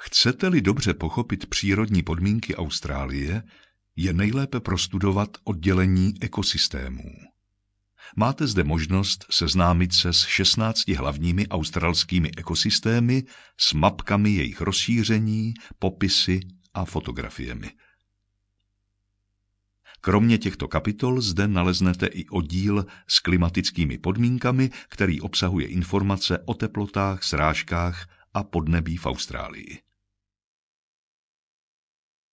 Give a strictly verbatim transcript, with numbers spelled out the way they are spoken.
Chcete-li dobře pochopit přírodní podmínky Austrálie, je nejlépe prostudovat oddělení ekosystémů. Máte zde možnost seznámit se s šestnácti hlavními australskými ekosystémy, s mapkami jejich rozšíření, popisy a fotografiemi. Kromě těchto kapitol zde naleznete i oddíl s klimatickými podmínkami, který obsahuje informace o teplotách, srážkách a podnebí v Austrálii.